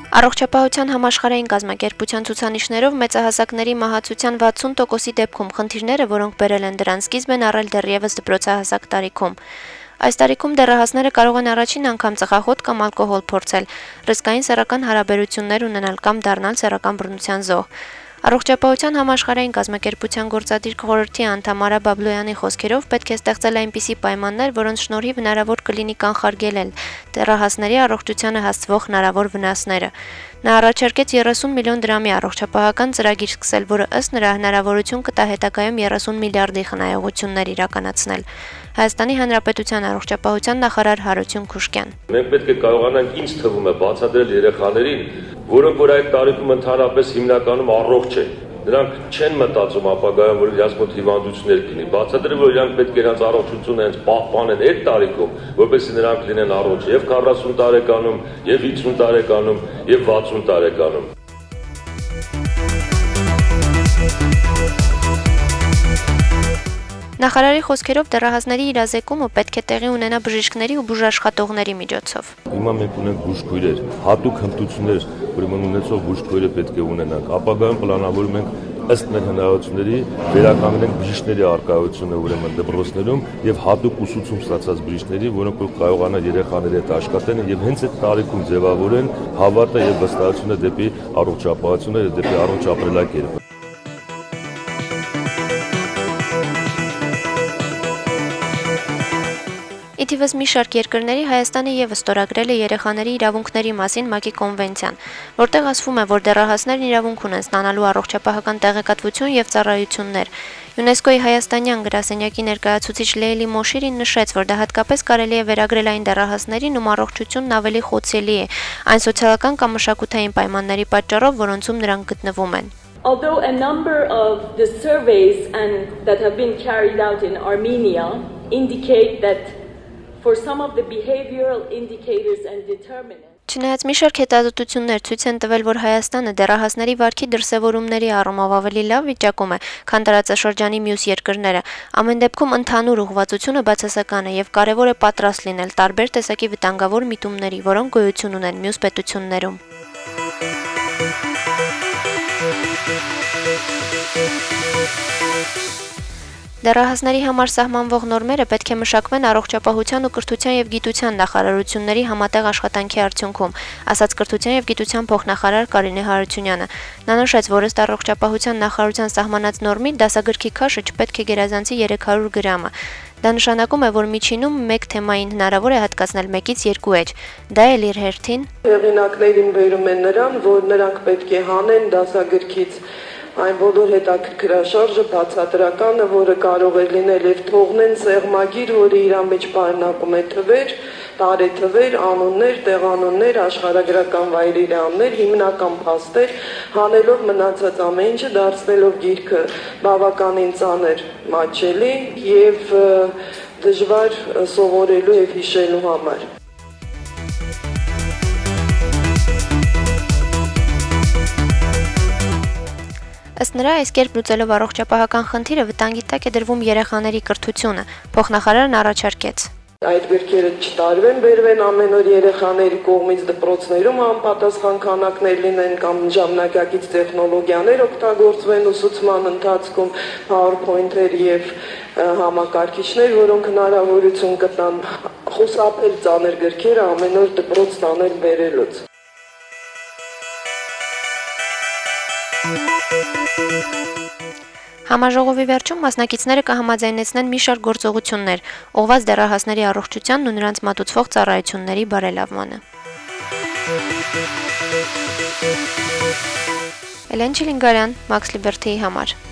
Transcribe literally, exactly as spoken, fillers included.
Առողջապահության համաշխարհային կազմակերպության ցուցանիշներով մեծահասակների մահացության վաթսուն տոկոսի դեպքում խնդիրները, որոնք բերել են դրան սկիզբ, են առել դեռևս դպրոցահասակ տարիքում։ Այս տարիքում դեռահասները կարող են առաջին անգամ ծխախոտ կամ ալկոհոլ փորձել, ռիսկային սեռական հարաբերություններ ունենալ կամ դառնալ սեռական բռնության զոհ։ Առողջապահության համաշխարհային կազմակերպության գործադիր խորհրդի անդամ Արա Բաբլոյանի խոսքերով պետք է ստեղծել այնպիսի պայմաններ, որոնց շնորհիվ հնարավոր կլինի կանխարգելել դեռահասների առողջությանը հասցվող հնարավոր վնասները։ Նա առաջարկեց երեսուն միլիոն դրամի առողջապահական ծրագիր սկսել, որը ըստ նրա հնարավորություն կտա հետագայում երեսուն միլիարդի խնայողություններ իրականացնել։ Հայաստանի Հանրապետության առողջապահության նախարար Հարություն Քուշկյան. Մենք պետք է կարողանանք, ինձ թվում է, բացատրել երեխաներին, որոնք որ այդ տարիքում ընդհանրապես հիմնականում առողջ են։ Նրանք չեն մտածում ապագայում, որ իրենց մոտ հիվանդություններ կլինի, բացատրել, որ իրենք պետք է իրենց առողջությունը հենց պահպանեն այդ տարիքում, որպեսզի նրանք լինեն առողջ եւ քառասուն տարեկանում, եւ հիսուն տարեկանում, եւ վաթսուն տարեկանում։ Նախարարի խոսքերով դեռահասների իրազեկումը պետք է տեղի ունենա բժիշկների ու բուժաշխատողների միջոցով։ Հիմա մենք ունենք բուժքույրեր, հատուկ հմտություններ, ուրեմն ունեցող բուժքույրը պետք է ունենանք։ Ապագայում պլանավորում ենք ըստ մեր հնարավորությունների վերականգնենք բժիշկների առկայությունը ուրեմն դպրոցներում եւ հատուկ ուսուցում ստացած բժիշկների, որոնք որ կարողանան երեխաների հետ աշխատեն եւ հենց այդ տարիքում ձևավորեն հավատը եւ վստահությունը դեպի առողջապահությունը եւ դեպի առողջ ապրելակերպը։ Իթիվս մի շարք երկրների Հայաստանը եւս ստորագրել է երեխաների իրավունքների մասին ՄԱԿ-ի կոնվենցիան, որտեղ ասվում է, որ դեռահասներն իրավունք ունեն ստանալու առողջապահական տեղեկատվություն եւ ծառայություններ։ ՅՈՒՆԵՍԿՕ-ի հայաստանյան գրասենյակի ներկայացուցիչ Լեյլի Մոշիրին նշեց, որ դա հատկապես կարելի է վերագրել այն դեռահասներին, ում առողջությունն ավելի խոցելի է, այն սոցիալական կամ մշակութային պայմանների պատճառով, որոնցում նրանք գտնվում են։ Although a number of the surveys and that have been carried out in Armenia indicate that for some of the behavioral indicators and determinants. Չնայած մի շարք հետազոտություններ ցույց են տվել, որ Հայաստանը դեռահասների վարքի դրսևորումների առումով ավելի լավ վիճակում է, քան տարածաշրջանի մյուս երկրները, ամեն դեպքում ընդհանուր ուղղվածությունը բացասական է եւ կարեւոր է պատրաստ լինել տարբեր տեսակի վտանգավոր միտումների, որոնք գոյություն ունեն մյուս պետություններում։ Դեռահասների համար սահմանվող նորմերը պետք է մշակվեն առողջապահության ու կրթության եւ գիտության նախարարությունների համատեղ աշխատանքի արդյունքում, ասաց կրթության եւ գիտության փոխնախարար Կարինե Հարությունյանը։ Նա նշեց, որ ըստ առողջապահության նախարարության սահմանած նորմի դասագրքի քաշը չպետք է գերազանցի երեք հարյուր գրամը։ Դա նշանակում է, որ միջինում մեկ թեմային հնարավոր է հատկացնել մեկից երկու էջ։ Դա էլ իր հերթին հեղինակներին բերում են նրան, որ նրանք պետք է հանեն դասագրքից այն բոլոր հետաքրքրաշարժը բացատրականը, որը կարող է լինել եւ թողնեն սեղմագիր, որը իր մեջ պարունակում է թվեր, տարեթվեր, անուններ, տեղանուններ, աշխարհագրական վայրիրաններ, հիմնական փաստեր, հանելով մնացած ամեն ինչը, դարձնելով գիրքը բավականին ծանր մատչելի եւ դժվար սովորելու եւ հիշելու համար։ Ըստ նրա, այս կերպ լուծելով առողջապահական խնդիրը վտանգի տակ է դրվում երեխաների կրթությունը, փոխնախարարն առաջարկեց։ Այդ գրքերը չտարվեն, բերվեն ամեն օր երեխաների կողմից դպրոցներում անպատասխան քանակներ լինեն կամ ժամանակակից տեխնոլոգիաներ օգտագործվեն ուսուցման ընթացքում, PowerPoint-եր եւ համակարգիչներ, որոնք հնարավորություն կտան խուսափել ծանր գրքերը ամեն օր դպրոց տանել բերելուց։ Համաժողովի վերջում մասնակիցները կհամաձայնեցնեն մի շարք գործողություններ, ուղղված դեռահասների առողջությանն ու նրանց մատուցվող ծառայությունների բարելավմանը։ Էլեն Չիլինգարյան, Max Liberty-ի համար։